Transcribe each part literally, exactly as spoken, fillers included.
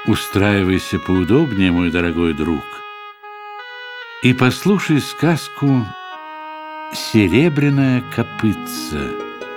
Устраивайся поудобнее, мой дорогой друг, и послушай сказку «Серебряное копытце».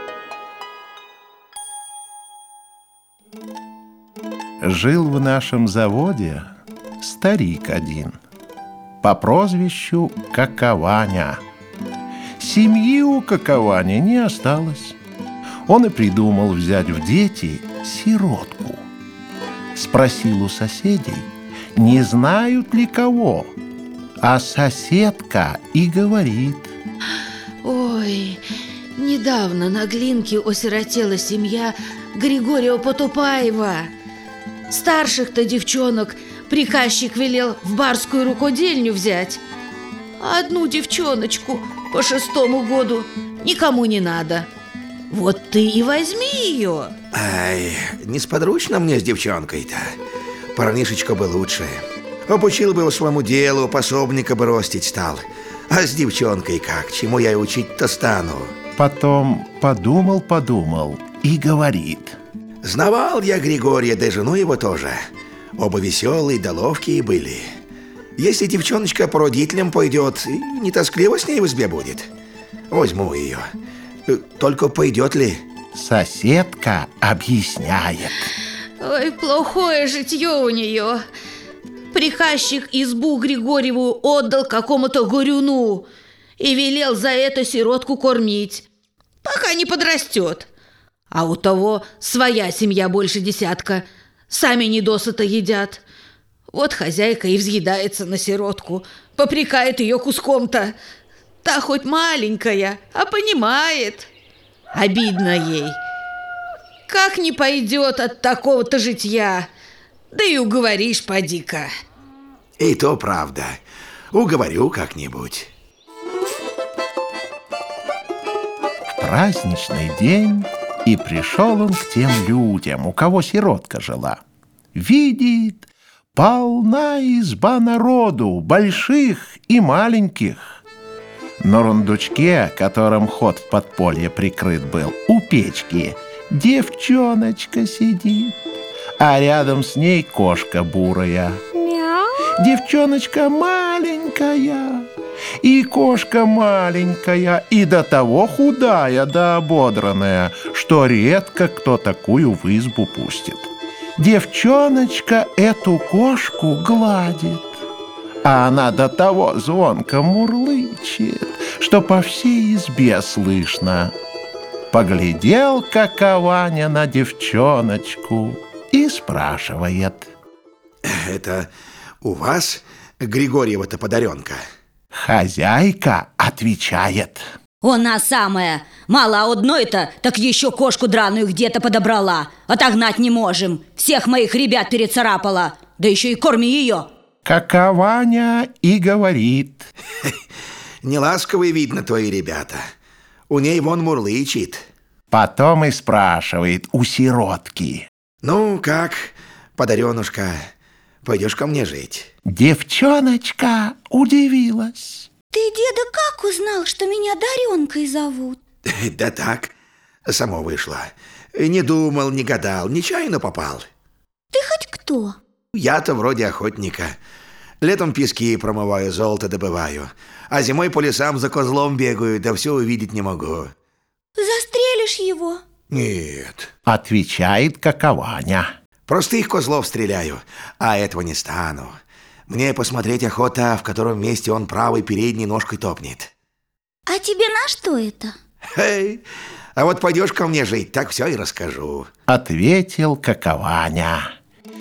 Жил в нашем заводе старик один по прозвищу Какованя. Семьи у Какованя не осталось. Он и придумал взять в дети сиротку. Спросил у соседей, не знают ли кого, а соседка и говорит: ой, недавно на Глинке осиротела семья Григория Потупаева. Старших-то девчонок приказчик велел в барскую рукодельню взять, а одну девчоночку по шестому году никому не надо. Вот ты и возьми ее. Ай, несподручно мне с девчонкой-то. Парнишечка бы лучше. Обучил бы его своему делу, пособника бы ростить стал. А с девчонкой как? Чему я и учить-то стану? Потом подумал-подумал и говорит: знавал я Григория, да и жену его тоже. Оба веселые да ловкие были. Если девчоночка по родителям пойдет, не тоскливо с ней в избе будет. Возьму ее. Только пойдет ли? Соседка объясняет: ой, плохое житье у нее. Приказчик избу Григорьеву отдал какому-то горюну и велел за это сиротку кормить, пока не подрастет. А у того своя семья больше десятка, сами недосыто едят. Вот хозяйка и взъедается на сиротку, попрекает ее куском-то. Та хоть маленькая, а понимает. Обидно ей. Как не пойдет от такого-то житья? Да и уговоришь, поди-ка. И то правда. Уговорю как-нибудь. В праздничный день и пришел он к тем людям, у кого сиротка жила. Видит, полна изба народу, больших и маленьких. На рундучке, которым ход в подполье прикрыт был, у печки девчоночка сидит, а рядом с ней кошка бурая. Мяу. Девчоночка маленькая, и кошка маленькая, и до того худая да ободранная, что редко кто такую в избу пустит. Девчоночка эту кошку гладит, а она до того звонко мурлычет, что по всей избе слышно. Поглядел Какованя на девчоночку и спрашивает: это у вас Григорьева-то подаренка? Хозяйка отвечает: она самая. Мало одной-то, так еще кошку драную где-то подобрала. Отогнать не можем. Всех моих ребят перецарапала. Да еще и корми ее. Какованя и говорит: неласковые, видно, твои ребята. У ней вон мурлычет. Потом и спрашивает у сиротки: ну, как, подаренушка, пойдешь ко мне жить? Девчоночка удивилась: ты, деда, как узнал, что меня Даренкой зовут? Да так, само вышло. Не думал, не гадал, нечаянно попал. Ты хоть кто? Я-то вроде охотника. Летом пески промываю, золото добываю, а зимой по лесам за козлом бегаю, да все увидеть не могу. Застрелишь его? Нет, отвечает Какованя. Простых козлов стреляю, а этого не стану. Мне посмотреть охота, в котором месте он правой передней ножкой топнет. А тебе на что это? Эй, а вот пойдешь ко мне жить, так все и расскажу. Ответил Какованя.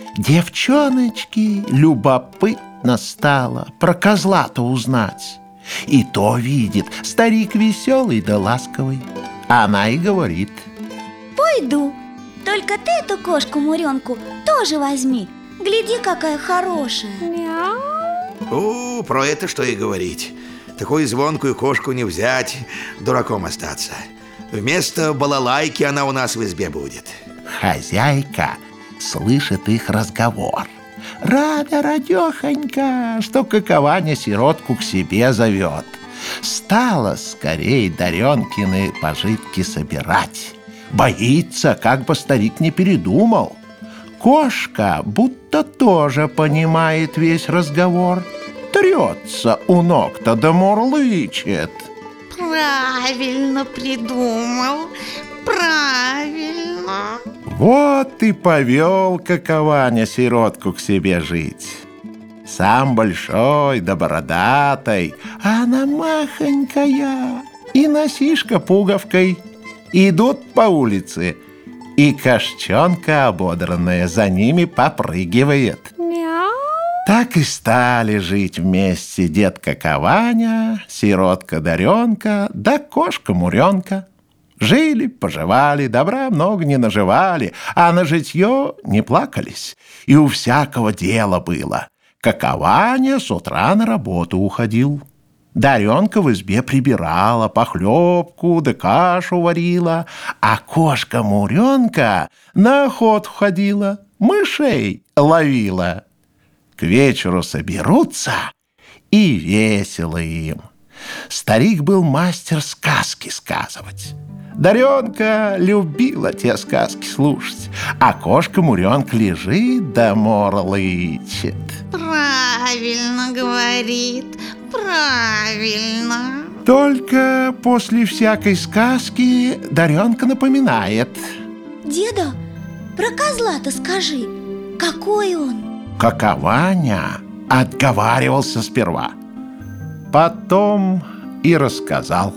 Девчоночки любопытно стало про козла-то узнать. И то видит, старик веселый да ласковый. Она и говорит: пойду, только ты эту кошку-муренку тоже возьми. Гляди, какая хорошая. Мяу. О, про это что и говорить. Такую звонкую кошку не взять, дураком остаться. Вместо балалайки она у нас в избе будет. Хозяйка слышит их разговор. Рада радехонька, что Какованя сиротку к себе зовет. Стала скорей Даренкины пожитки собирать. Боится, как бы старик не передумал. Кошка будто тоже понимает весь разговор. Трется у ног-то да мурлычет. Правильно придумал, правильно. Вот и повел Какованя сиротку к себе жить. Сам большой да бородатый, а она махонькая и носишка пуговкой. Идут по улице, и кошчонка ободранная за ними попрыгивает. Так и стали жить вместе дед Какованя, сиротка Даренка да кошка Муренка. Жили, поживали, добра много не наживали, а на житье не плакались. И у всякого дела было. Какованя с утра на работу уходил. Даренка в избе прибирала, похлебку да кашу варила, а кошка Муренка на охоту ходила, мышей ловила. К вечеру соберутся, и весело им. Старик был мастер сказки сказывать. Даренка любила те сказки слушать, а кошка Муренка лежит да морлычет. Правильно говорит, правильно. Только после всякой сказки Даренка напоминает. Деда, про козла-то скажи, какой он? Какованя отговаривался сперва, потом и рассказал.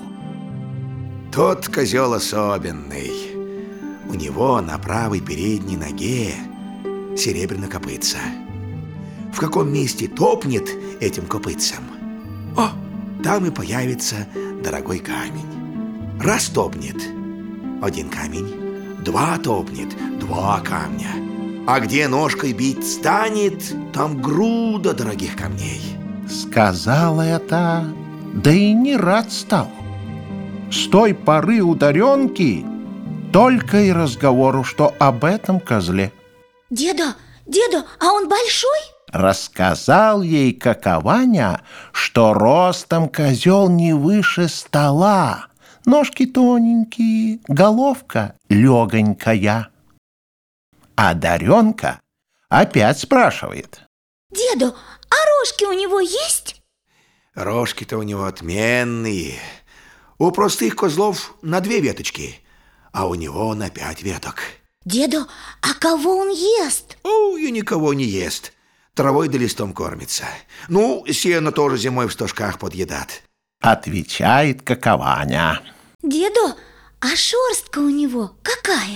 Тот козел особенный. У него на правой передней ноге серебряное копытце. В каком месте топнет этим копытцем, о, там и появится дорогой камень. Раз топнет один камень, два топнет два камня. А где ножкой бить станет, там груда дорогих камней. Сказал это, да и не рад стал. С той поры у Даренки только и разговору, что об этом козле. Деда, деда, а он большой? Рассказал ей Какованя, что ростом козел не выше стола, ножки тоненькие, головка легонькая. А Даренка опять спрашивает. Деда, а рожки у него есть? Рожки-то у него отменные. У простых козлов на две веточки, а у него на пять веток. Деда, а кого он ест? Ой, и никого не ест. Травой да листом кормится. Ну, сено тоже зимой в стожках подъедат. Отвечает Какованя. Деда, а шерстка у него какая?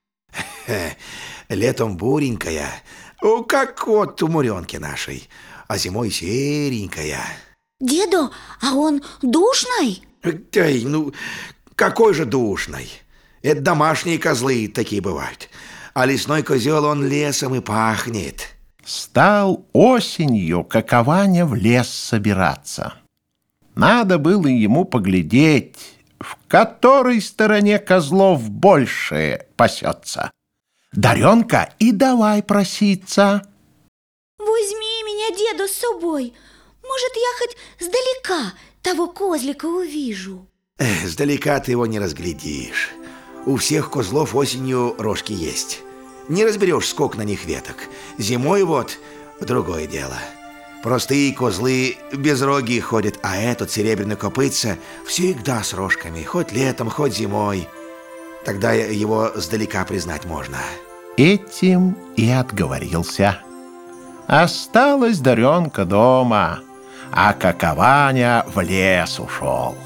Летом буренькая, как вот у Муренки нашей, а зимой серенькая. Деда, а он душный? Эй, ну, какой же душный? Это домашние козлы такие бывают. А лесной козел, он лесом и пахнет. Стал осенью Какованя в лес собираться. Надо было ему поглядеть, в которой стороне козлов больше пасется. Даренка и давай проситься. Возьми меня, деда, с собой. Может, я хоть сдалека того козлика увижу. Эх, сдалека ты его не разглядишь. У всех козлов осенью рожки есть. Не разберешь, сколько на них веток. Зимой вот другое дело. Простые козлы без роги ходят, а этот серебряный копытце всегда с рожками, хоть летом, хоть зимой. Тогда его сдалека признать можно. Этим и отговорился. Осталась Даренка дома, а Какованя в лес ушел.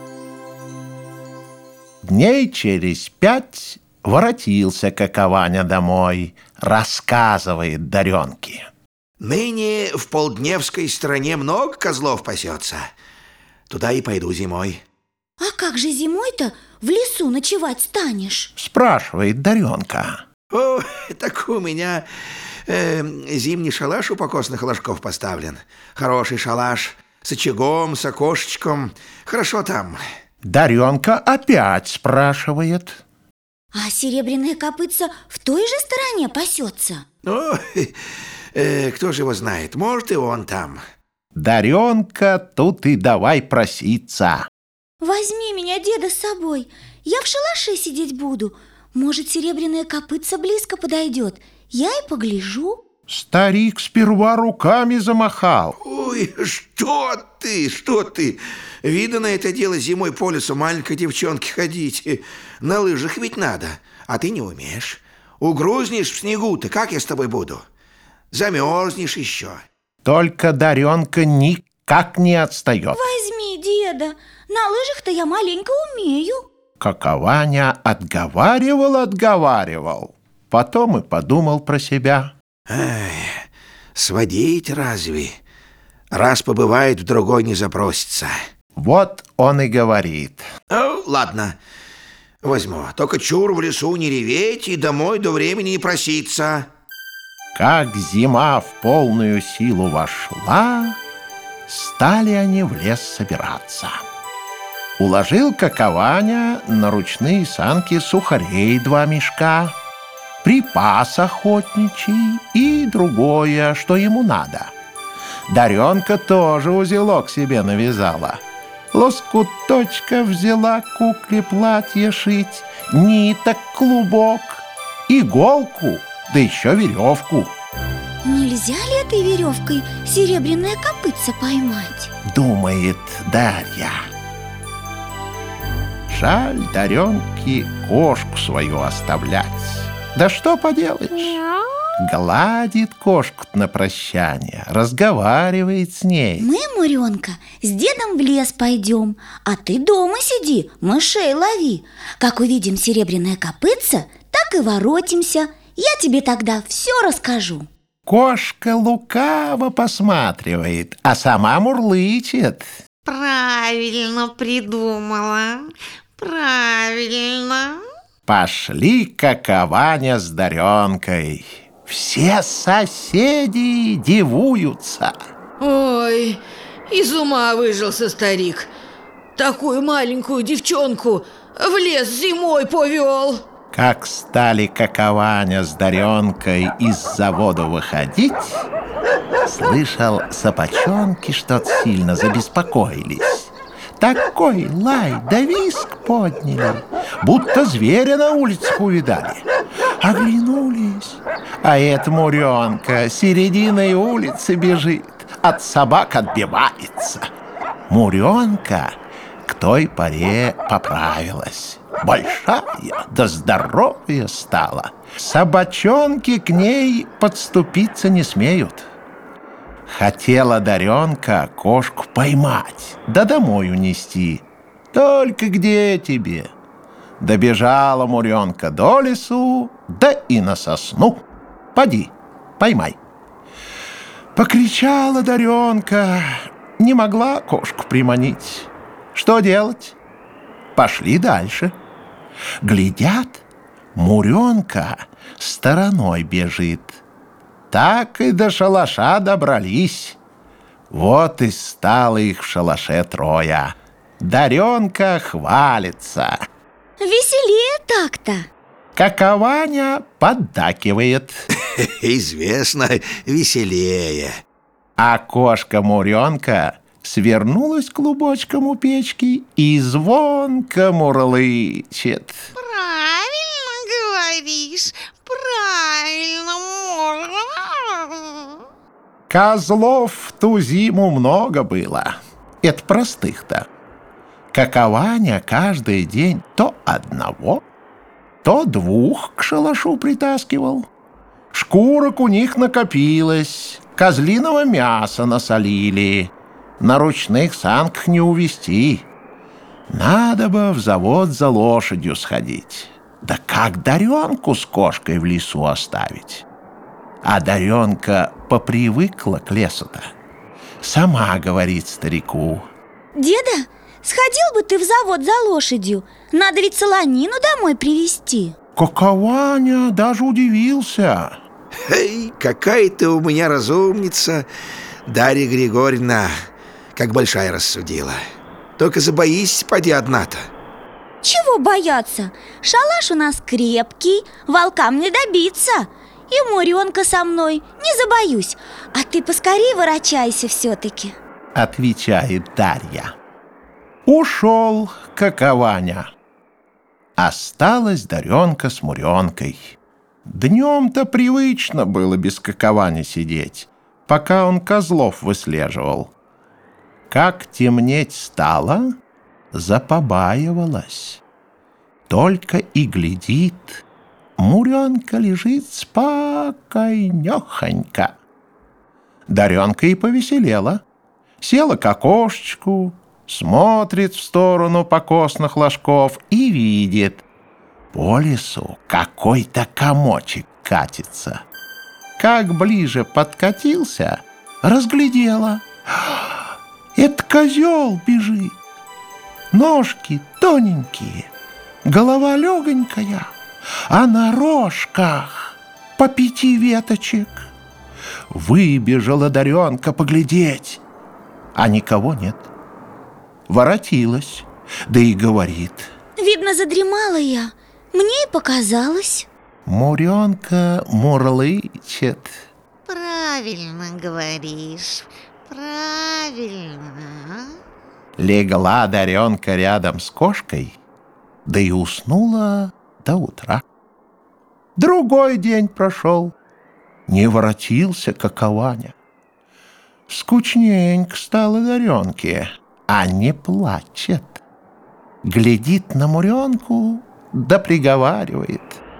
Дней через пять воротился Какованя домой, рассказывает Даренке. Ныне в Полдневской стране много козлов пасется. Туда и пойду зимой. А как же зимой-то в лесу ночевать станешь? Спрашивает Даренка. О, так у меня э, зимний шалаш у покосных ложков поставлен. Хороший шалаш, с очагом, с окошечком. Хорошо там. Даренка опять спрашивает. А серебряное копытце в той же стороне пасется? О, э, кто же его знает? Может, и он там. Даренка тут и давай проситься. Возьми меня, деда, с собой. Я в шалаше сидеть буду. Может, серебряная копытца близко подойдет? Я и погляжу. Старик сперва руками замахал. Ой, что ты, что ты? Видно это дело зимой по лесу маленькой девчонке ходить. На лыжах ведь надо, а ты не умеешь. Угрузнешь в снегу-то, как я с тобой буду? Замерзнешь еще. Только Даренка никак не отстает. Возьми, деда, на лыжах-то я маленько умею. Какованя отговаривал, отговаривал. Потом и подумал про себя. Ай, сводить разве? Раз побывает, в другой не запросится. Вот он и говорит. О, ладно, возьму. Только чур в лесу не реветь и домой до времени не проситься. Как зима в полную силу вошла, стали они в лес собираться. Уложил Какованя на ручные санки сухарей два мешка, припас охотничий и другое, что ему надо. Даренка тоже узелок себе навязала. Лоскуточка взяла кукле платье шить, ниток клубок, иголку, да еще веревку. Нельзя ли этой веревкой серебряное копытце поймать? Думает Дарья. Жаль Даренке кошку свою оставлять. Да что поделаешь? Гладит кошку на прощание, разговаривает с ней. Мы, Муренка, с дедом в лес пойдем, а ты дома сиди, мышей лови. Как увидим серебряное копытце, так и воротимся. Я тебе тогда все расскажу. Кошка лукаво посматривает, а сама мурлычет. Правильно придумала. Правильно. Пошли Какованя с Даренкой. Все соседи дивуются. Ой, из ума выжился старик. Такую маленькую девчонку в лес зимой повел. Как стали Какованя с Даренкой из завода выходить, слышал, собачонки что-то сильно забеспокоились. Такой лай да визг подняли, будто зверя на улицах увидали. Оглянулись, а эта Муренка серединой улицы бежит, от собак отбивается. Муренка к той поре поправилась, большая да здоровая стала. Собачонки к ней подступиться не смеют. Хотела Даренка кошку поймать, да домой унести. Только где тебе? Добежала Муренка до лесу, да и на сосну. Поди, поймай. Покричала Даренка, не могла кошку приманить. Что делать? Пошли дальше. Глядят, Муренка стороной бежит. Так и до шалаша добрались. Вот и стало их в шалаше трое. Даренка хвалится. Веселее так-то. Какованя поддакивает. Известно, веселее. А кошка Муренка свернулась клубочком у печки и звонко мурлычет. Правильно говоришь, правильно. Козлов в ту зиму много было. Это простых-то. Какованя каждый день то одного, то двух к шалашу притаскивал. Шкурок у них накопилось, козлиного мяса насолили. На ручных санках не увезти. Надо бы в завод за лошадью сходить. Да как Даренку с кошкой в лесу оставить? А Даренка попривыкла к лесу-то. Сама говорит старику. Деда, сходил бы ты в завод за лошадью. Надо ведь солонину домой привезти. Какованя даже удивился. Эй, какая ты у меня разумница, Дарья Григорьевна, как большая рассудила. Только забоись, поди одна-то. Чего бояться? Шалаш у нас крепкий, волкам не добиться. И Муренка со мной, не забоюсь. А ты поскорей ворочайся все-таки. Отвечает Дарья. Ушел Какованя. Осталась Даренка с Муренкой. Днем-то привычно было без каковани сидеть, пока он козлов выслеживал. Как темнеть стало, запобаивалась. Только и глядит, Муренка лежит спокойнёхонько. Даренка и повеселела. Села к окошечку, смотрит в сторону покосных ложков и видит: по лесу какой-то комочек катится. Как ближе подкатился, разглядела: это козел бежит. Ножки тоненькие, голова легонькая, а на рожках по пяти веточек. Выбежала Даренка поглядеть, а никого нет. Воротилась, да и говорит: Видно, задремала я. Мне и показалось. Муренка мурлычет: Правильно говоришь, правильно. легла Даренка рядом с кошкой, да и уснула до утра. Другой день прошел, не воротился какованя. Скучненько стало Даренке, а не плачет. Глядит на Муренку, да приговаривает: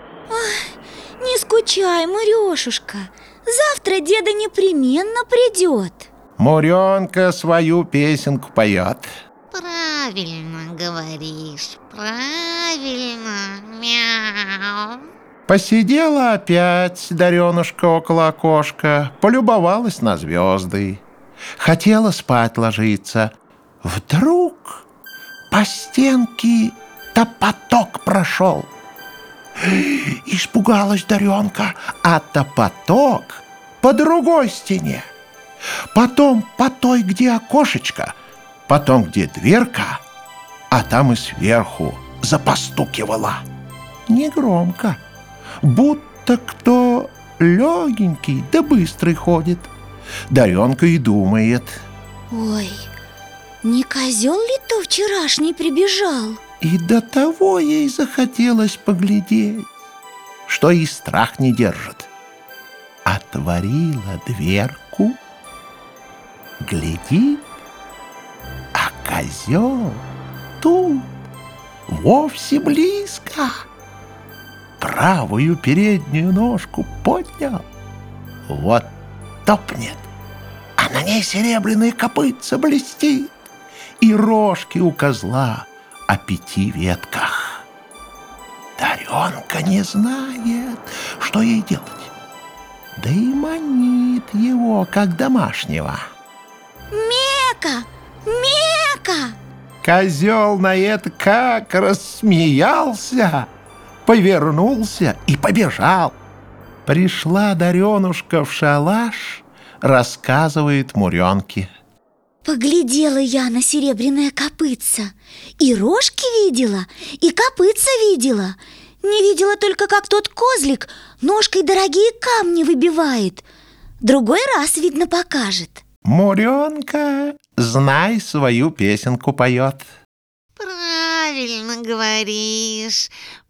Не скучай, Мурёшушка. Завтра деда непременно придет. Муренка свою песенку поет: Правильно говоришь, правильно, мяу. посидела опять Даренушка около окошка, полюбовалась на звезды. Хотела спать ложиться. Вдруг по стенке топоток прошел. Испугалась Даренка, а топоток по другой стене. Потом по той, где окошечко, потом где дверка, а там и сверху запостукивала. Негромко, будто кто легенький да быстрый ходит. Даренка и думает: Ой, не козел ли то вчерашний прибежал? и до того ей захотелось поглядеть, что и страх не держит. Отворила дверку, глядит, а козел тут, вовсе близко. Правую переднюю ножку поднял, вот топнет, а на ней серебряные копытца блестит, и рожки у козла о пяти ветках. Даренка не знает, что ей делать, да и манит его, как домашнего. Мека! Мека! Козел на это как рассмеялся, повернулся и побежал. Пришла Даренушка в шалаш, рассказывает Муренке: Поглядела я на серебряное копытце, и рожки видела, и копытца видела. Не видела только, как тот козлик ножкой дорогие камни выбивает. Другой раз, видно, покажет. Муренка, знай, свою песенку поет. Правильно говоришь,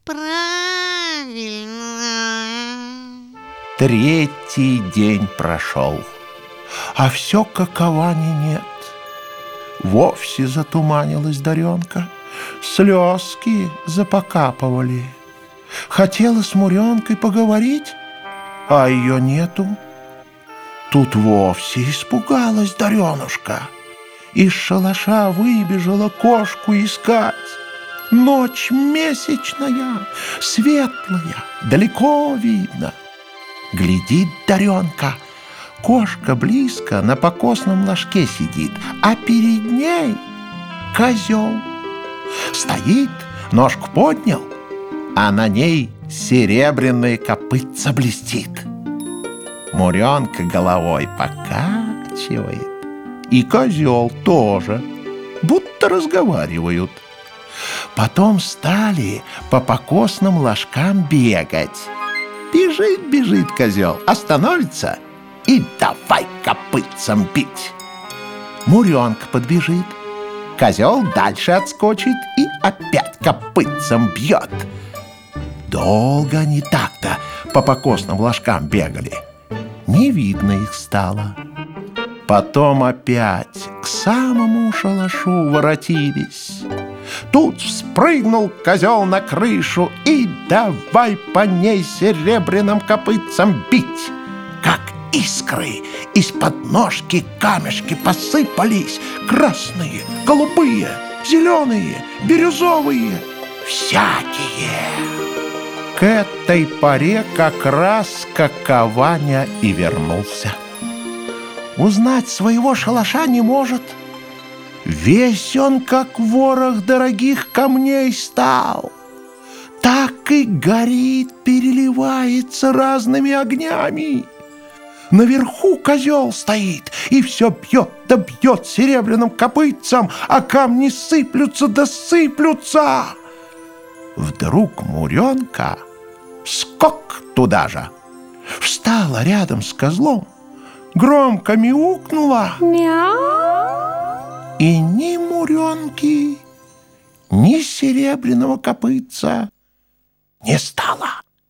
правильно. Третий день прошел, а все каковани нет. Вовсе затуманилась Даренка, слезки запокапывали. Хотела с Муренкой поговорить, а ее нету. Тут вовсе испугалась Даренушка. Из шалаша выбежала кошку искать. Ночь месячная, светлая, далеко видно. Глядит Даренка, кошка близко на покосном ложке сидит, а перед ней козел. Стоит, ножку поднял, а на ней серебряные копытца блестит. Муренка головой покачивает, и козел тоже, будто разговаривают. Потом стали по покосным ложкам бегать. Бежит, бежит козел, остановится и давай копытцем бить. Муренка подбежит, Козел дальше отскочит и опять копытцем бьет. Долго они так-то по покосным ложкам бегали. Не видно их стало. Потом опять к самому шалашу воротились. Тут вспрыгнул козел на крышу и давай по ней серебряным копытцем бить. Как искры из-под ножки камешки посыпались. Красные, голубые, зеленые, бирюзовые, всякие. К этой поре как раз Какованя и вернулся. Узнать своего шалаша не может. Весь он, как ворох дорогих камней, стал. Так и горит, переливается разными огнями. Наверху козел стоит и все бьет да бьет серебряным копытцем, а камни сыплются да сыплются. Вдруг Муренка скок туда же, встала рядом с козлом, громко мяукнула. Мяу. И ни Муренки, ни серебряного копытца не стало.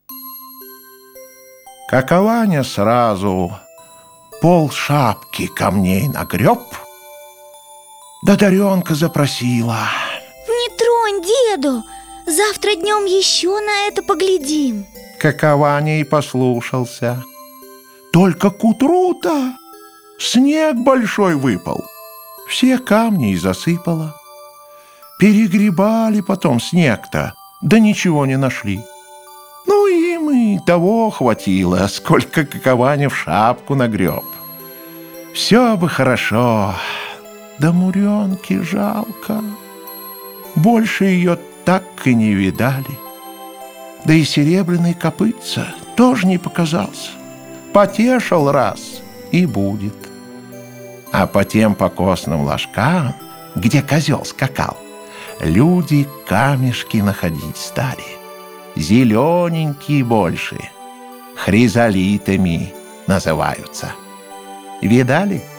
Какованя сразу пол шапки камней нагреб, да Даренка запросила: Не тронь деду, завтра днем еще на это поглядим. Какованя и послушался. Только к утру-то снег большой выпал, все камни и засыпало. Перегребали потом снег-то, да ничего не нашли. Ну, им и того хватило, сколько Какованя в шапку нагреб. Все бы хорошо, да Муренки жалко. Больше ее так и не видали. Да и серебряный копытца тоже не показался. Потешил раз и будет. А по тем покосным ложкам, где козел скакал, люди камешки находить стали. Зелененькие больше, хризолитами называются. Видали?